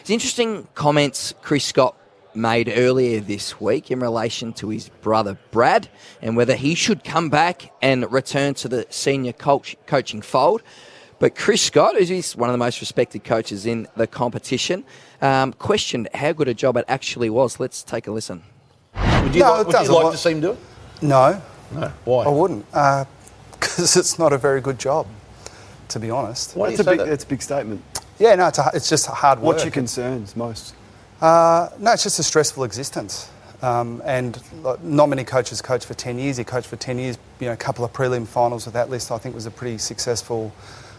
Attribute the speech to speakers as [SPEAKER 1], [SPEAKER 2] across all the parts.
[SPEAKER 1] It's interesting comments Chris Scott made earlier this week in relation to his brother Brad and whether he should come back and return to the senior coaching fold. But Chris Scott, who's one of the most respected coaches in the competition, questioned how good a job it actually was. Let's take a listen.
[SPEAKER 2] Would you like to see him do it?
[SPEAKER 3] No.
[SPEAKER 2] No. Why?
[SPEAKER 3] I wouldn't. Because it's not a very good job, to be honest.
[SPEAKER 2] Why do you say that?
[SPEAKER 4] It's a big statement.
[SPEAKER 3] Yeah, no, it's just hard work.
[SPEAKER 4] What's your concerns most?
[SPEAKER 3] No, it's just a stressful existence. And not many coaches coach for 10 years. He coached for 10 years, a couple of prelim finals with that list, I think was a pretty successful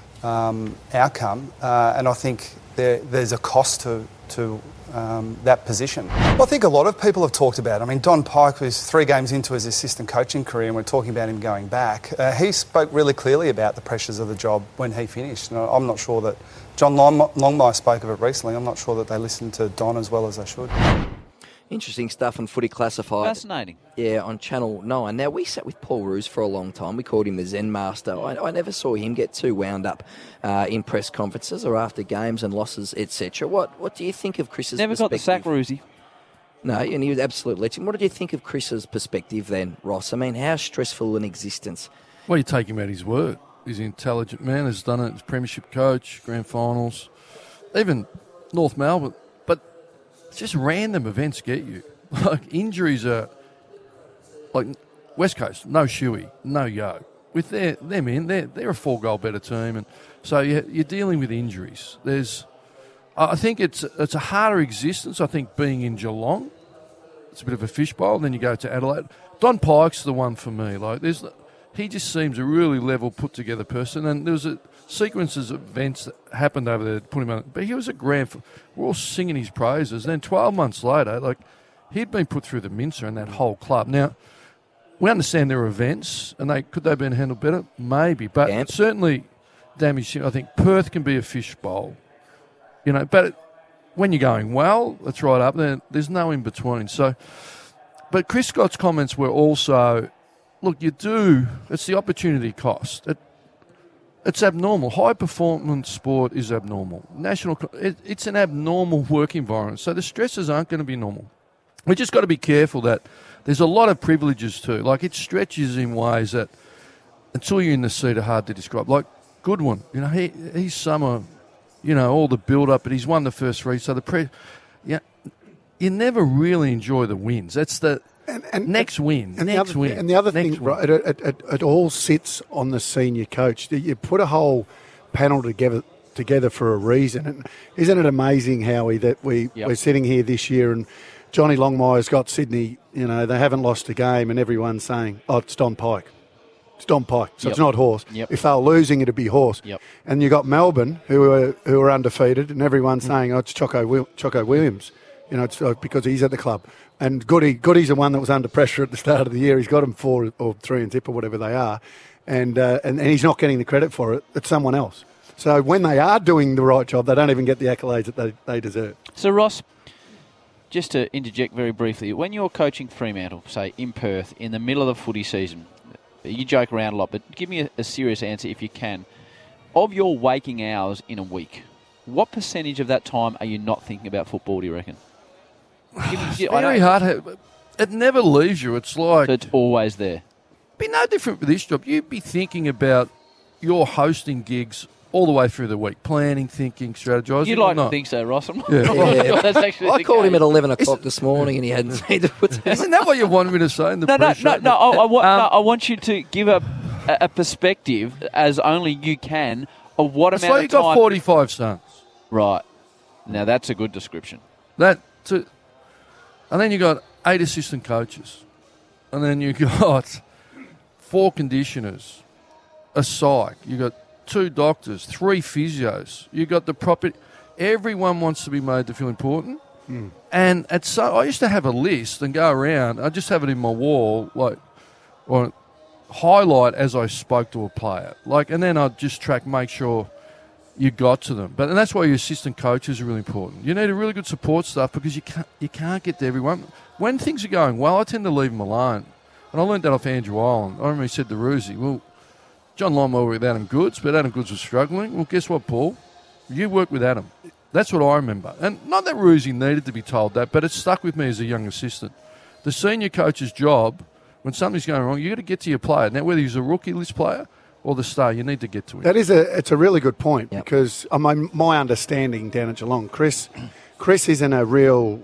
[SPEAKER 3] outcome. And I think there's a cost to that position. Well, I think a lot of people have talked about it. I mean, Don Pike was 3 games into his assistant coaching career and we're talking about him going back. He spoke really clearly about the pressures of the job when he finished. And I'm not sure that John Longmire spoke of it recently. I'm not sure that they listened to Don as well as they should.
[SPEAKER 1] Interesting stuff on Footy Classified.
[SPEAKER 5] Fascinating.
[SPEAKER 1] Yeah, on Channel 9. Now, we sat with Paul Roos for a long time. We called him the Zen Master. I never saw him get too wound up in press conferences or after games and losses, etc. What do you think of Chris's
[SPEAKER 5] Never
[SPEAKER 1] perspective?
[SPEAKER 5] got the sack, Roosy.
[SPEAKER 1] No, and he was absolute legend. What did you think of Chris's perspective then, Ross? I mean, how stressful an existence?
[SPEAKER 6] Well, you take him at his word. He's an intelligent man, has done it as premiership coach, grand finals, even North Melbourne. But it's just random events get you. Like, injuries are, like, West Coast, no Shuey, no Yo. With them in, they're a 4-goal better team. And so you're dealing with injuries. I think it's a harder existence, I think, being in Geelong. It's a bit of a fishbowl. Then you go to Adelaide. Don Pike's the one for me. Like, he just seems a really level, put-together person. And there was sequences of events that happened over there to put him on. But he was a we're all singing his praises. And then 12 months later, like, he'd been put through the mincer in that whole club. Now, we understand there are events, and could they have been handled better? Maybe. But certainly damaged him. I think Perth can be a fishbowl. But when you're going well, it's right up there. There's no in between. So, but Chris Scott's comments were also, look, it's the opportunity cost. It's abnormal. High performance sport is abnormal. It's an abnormal work environment. So the stresses aren't going to be normal. We just got to be careful that there's a lot of privileges too. Like, it stretches in ways that until you're in the seat are hard to describe. Like Goodwin, he's summer, all the build-up, but he's won the first 3. So you never really enjoy the wins. That's the next win.
[SPEAKER 7] And the other thing, right, it all sits on the senior coach. You put a whole panel together for a reason. And isn't it amazing, Howie, that we're sitting here this year and Johnny Longmire's got Sydney, they haven't lost a game, and everyone's saying, it's Don Pike. It's Don Pike, so it's not Horse.
[SPEAKER 5] Yep.
[SPEAKER 7] If they were losing, it'd be Horse.
[SPEAKER 5] Yep.
[SPEAKER 7] And you got Melbourne, who are undefeated, and everyone's saying, it's Choco Williams. It's because he's at the club. And Goody's the one that was under pressure at the start of the year. He's got him 4 or 3 and zip or whatever they are, and he's not getting the credit for it. It's someone else. So when they are doing the right job, they don't even get the accolades that they deserve.
[SPEAKER 5] So, Ross, just to interject very briefly, when you're coaching Fremantle, say in Perth, in the middle of the footy season, you joke around a lot, but give me a serious answer if you can. Of your waking hours in a week, what percentage of that time are you not thinking about football, do you reckon?
[SPEAKER 6] Very hard. It never leaves you. It's like...
[SPEAKER 5] So it's always there.
[SPEAKER 6] Be no different for this job. You'd be thinking about your hosting gigs all the way through the week, planning, thinking, strategizing.
[SPEAKER 5] You'd like to think so, Ross. I'm not
[SPEAKER 1] Yeah.
[SPEAKER 5] sure that's actually
[SPEAKER 1] I called him at 11 o'clock this morning and he hadn't seen the
[SPEAKER 6] Isn't that what you wanted me to say in the pre-show?
[SPEAKER 5] No. I want you to give a perspective, as only you can, of what amount of time...
[SPEAKER 6] So you got 45 sons.
[SPEAKER 5] Right. Now, that's a good description.
[SPEAKER 6] And then you got 8 assistant coaches. And then you got 4 conditioners, a psych. You got 2 doctors, 3 physios. You got the property. Everyone wants to be made to feel important. And I used to have a list and go around. I just have it in my wall, or highlight as I spoke to a player. And then I'd just make sure you got to them. And that's why your assistant coaches are really important. You need a really good support staff because you can't get to everyone. When things are going well, I tend to leave them alone. And I learned that off Andrew Ireland. I remember he said to Roosie, well, John Longmire with Adam Goods, but Adam Goods was struggling. Well, guess what, Paul? You work with Adam. That's what I remember. And not that Roosie needed to be told that, but it stuck with me as a young assistant. The senior coach's job, when something's going wrong, you've got to get to your player. Now, whether he's a rookie list player or the star, you need to get to him.
[SPEAKER 7] It's a really good point because my understanding down at Geelong, Chris isn't a real,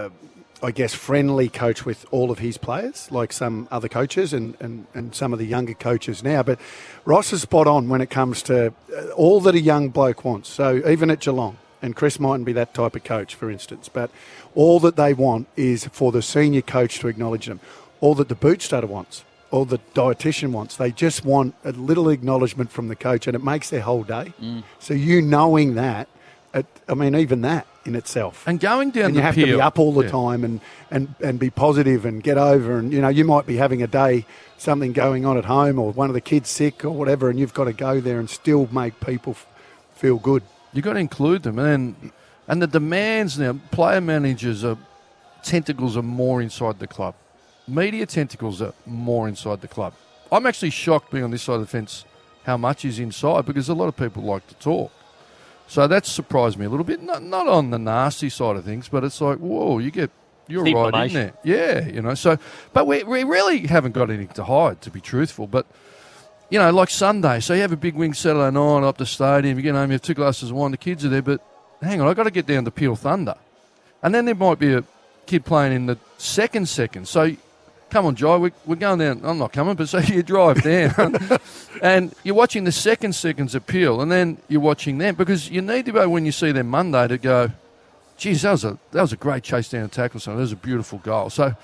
[SPEAKER 7] friendly coach with all of his players, like some other coaches and some of the younger coaches now. But Ross is spot on when it comes to all that a young bloke wants. So even at Geelong, and Chris mightn't be that type of coach, for instance, but all that they want is for the senior coach to acknowledge them. All that the boot starter wants, all the dietitian wants, they just want a little acknowledgement from the coach, and it makes their whole day. So you knowing that, even that in itself.
[SPEAKER 6] And going down
[SPEAKER 7] and you
[SPEAKER 6] the
[SPEAKER 7] have to be up all the time and be positive and get over. And, you might be having a day, something going on at home or one of the kids sick or whatever, and you've got to go there and still make people feel good.
[SPEAKER 6] You've got to include them. And the demands now, player managers, tentacles are more inside the club. Media tentacles are more inside the club. I'm actually shocked being on this side of the fence how much is inside because a lot of people like to talk. So that's surprised me a little bit. Not on the nasty side of things, but it's like, whoa, you're right in there. Yeah, So, but we really haven't got anything to hide, to be truthful. But, like Sunday, so you have a big wing Saturday night up the stadium, you get home, you have 2 glasses of wine, the kids are there, but hang on, I've got to get down to Peel Thunder. And then there might be a kid playing in the second. So, come on, Jai, we're going down. I'm not coming, but so you drive down. And you're watching the seconds appeal, and then you're watching them. Because you need to go, when you see them Monday, to go, geez, that was a great chase down and tackle. So that was a beautiful goal. So,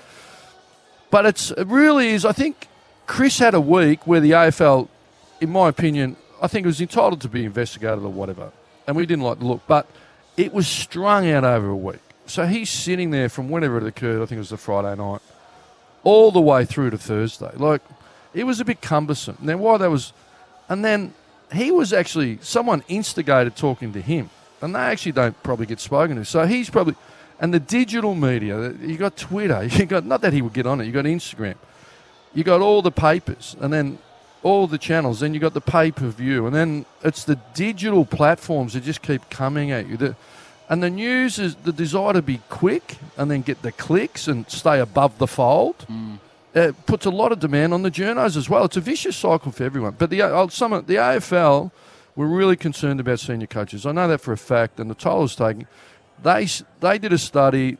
[SPEAKER 6] but it really is, I think Chris had a week where the AFL, in my opinion, I think it was entitled to be investigated or whatever. And we didn't like the look. But it was strung out over a week. So he's sitting there from whenever it occurred, I think it was the Friday night, all the way through to Thursday. Like, it was a bit cumbersome. Now, why that was... And then he was actually... Someone instigated talking to him. And they actually don't probably get spoken to. So he's probably... And the digital media, you got Twitter, you got... Not that he would get on it, you got Instagram. You got all the papers, and then all the channels, then you got the pay-per-view, and then it's the digital platforms that just keep coming at you. And the news is the desire to be quick and then get the clicks and stay above the fold. It puts a lot of demand on the journos as well. It's a vicious cycle for everyone. But the AFL were really concerned about senior coaches. I know that for a fact, and the toll was taken. They did a study.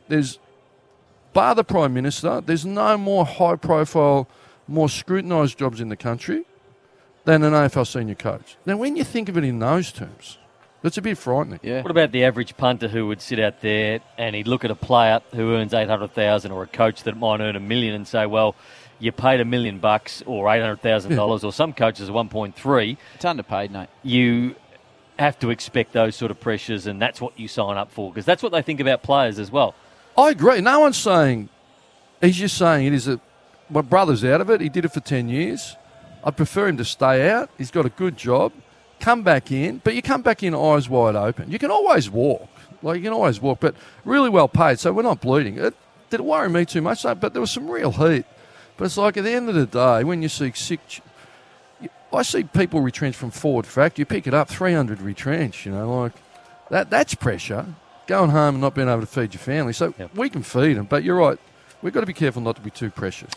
[SPEAKER 6] Bar the Prime Minister, there's no more high-profile, more scrutinised jobs in the country than an AFL senior coach. Now, when you think of it in those terms, it's a bit frightening.
[SPEAKER 4] Yeah. What about the average punter who would sit out there and he'd look at a player who earns $800,000 or a coach that might earn $1 million and say, well, you paid $1 million or $800,000 or some coaches are 1.3.
[SPEAKER 5] It's underpaid, mate.
[SPEAKER 4] You have to expect those sort of pressures, and that's what you sign up for because that's what they think about players as well.
[SPEAKER 6] I agree. No one's saying... He's just saying it is my brother's out of it. He did it for 10 years. I'd prefer him to stay out. He's got a good job. Come back in. But you come back in eyes wide open. You can always walk. But really well paid, so we're not bleeding. Did it worry me too much? No, but there was some real heat. But it's like at the end of the day, when you see I see people retrench from forward fact. You pick it up, 300 retrench, that's pressure. Going home and not being able to feed your family. So we can feed them, but you're right. We've got to be careful not to be too precious.